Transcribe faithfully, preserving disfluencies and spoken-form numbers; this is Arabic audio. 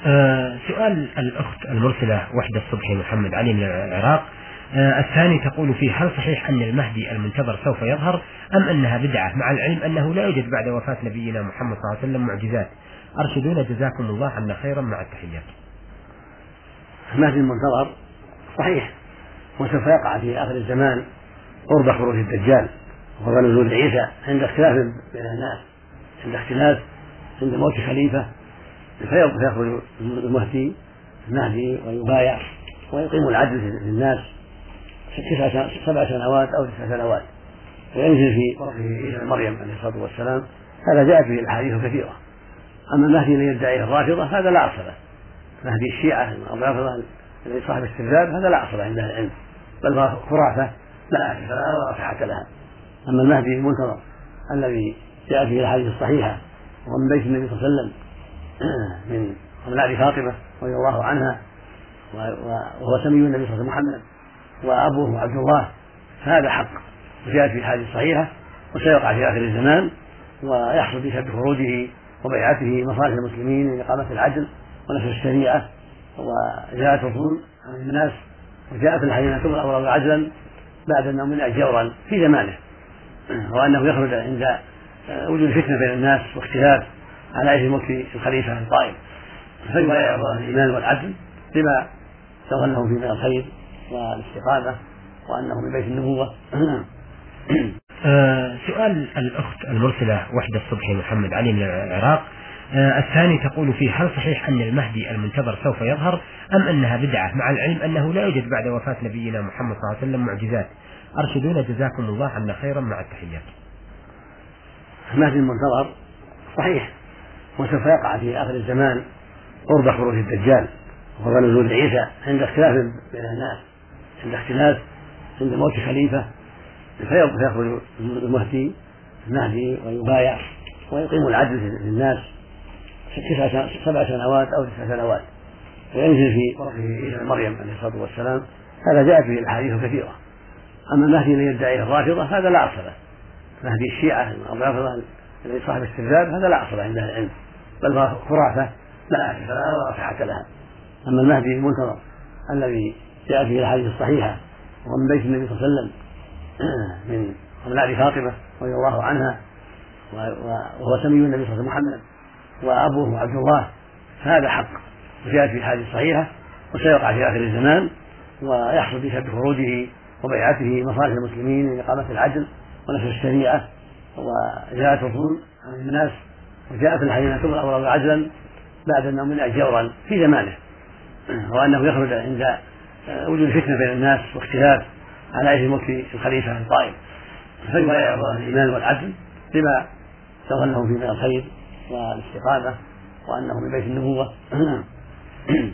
آه سؤال الأخت المرسلة وحدة الصبحي محمد علي من العراق. آه الثاني تقول فيه: هل صحيح أن المهدي المنتظر سوف يظهر أم أنها بدعة، مع العلم أنه لا يوجد بعد وفاة نبينا محمد صلى الله عليه وسلم معجزات؟ أرشدونا جزاكم الله عنا خيرا، مع التحيات. المهدي المنتظر صحيح، وسوف يقع في آخر الزمان قرب خروج الدجال وقرب نزول عيسى، عند اختلاف بين الناس، عند اختلاف عند موت خليفة فيخرج المهدي المهدي ويبايع ويقيم العدل للناس تسع سبع سنوات أو تسع سنوات، وينزل في وقته عيسى مريم عليه الصلاة والسلام. هذا جاءت به الأحاديث كثيرة. أما المهدي الذي يدعيه الرافضة هذا لا أصل له، مهدي الشيعة أو الرافضة الذي صاحب استبداد هذا لا أصل عند العلم، بل هو خرافة لا أساس لها ولا صحة لها. أما المهدي المنتظر الذي جاء فيه الأحاديث الصحيحة ومن بيت النبي صلى الله عليه وسلم من أولاد فاطمة رضي الله عنها، وهو سمي النبي صلى الله عليه وسلم محمد وأبوه عبد الله، هذا حق وجاءت في الحديث الصحيحة، وسيقع في آخر الزمان ويحصل بسبب خروجه وبيعته مصالح المسلمين لإقامة العدل ونشر الشريعة وجاءت الظلم عن الناس، وجاءت الحديث تبغى الأمر عدلا بعد أنه منع جورا في زمانه، وأنه يخرج عند وجود فتنة بين الناس واختلاف على أجل موت الخليفة القائم، فيبايع الإيمان والعدل لما تظنه في من الخير والاستقامة وأنه من بيت النبوة. آه سؤال الأخت المرسلة وحدة الصبحي محمد علي من العراق. آه الثاني تقول فيه: هل صحيح أن المهدي المنتظر سوف يظهر أم أنها بدعة، مع العلم أنه لا يوجد بعد وفاة نبينا محمد صلى الله عليه وسلم معجزات؟ أرشدونا جزاكم الله عنا خيرا، مع التحيات. المهدي المنتظر صحيح، وسوف يقع في آخر الزمان قرب خروج الدجال وقرب نزول عيسى، عند اختلاف بين الناس، عند اختلاف عند موت خليفة فيخرج المهدي المهدي ويبايع ويقيم العدل للناس تسع سبع سنوات أو تسع سنوات، وينزل في وقته عيسى مريم عليه الصلاة والسلام. هذا جاءت به الأحاديث كثيرة. أما المهدي الذي يدعيه الرافضة هذا لا أصل له، مهدي الشيعة أو الرافضة الذي صاحب استبداد هذا لا أصل عند العلم، بل هو خرافة لا أساس لها ولا صحة لها. أما المهدي المنتظر الذي جاء فيه الأحاديث الصحيحة ومن بيت النبي صلى الله عليه وسلم من أولاد فاطمة رضي الله عنها، وهو سمي النبي صلى الله عليه وسلم محمد وأبوه عبد الله، هذا حق وجاءت في الحديث الصحيحة، وسيقع في آخر الزمان ويحصل بسبب خروجه وبيعته مصالح المسلمين لإقامة العدل ونشر الشريعة وجاءت الظلم عن الناس، وجاءت الحديث تبغى الأمر عدلا بعد أنه منع جورا في زمانه، وأنه يخرج عند وجود فتنة بين الناس واختلاف على أجل موت الخليفة القائم، فيبايع الإيمان والعدل لما تظنه في من الخير والاستقامة وأنه من بيت النبوة.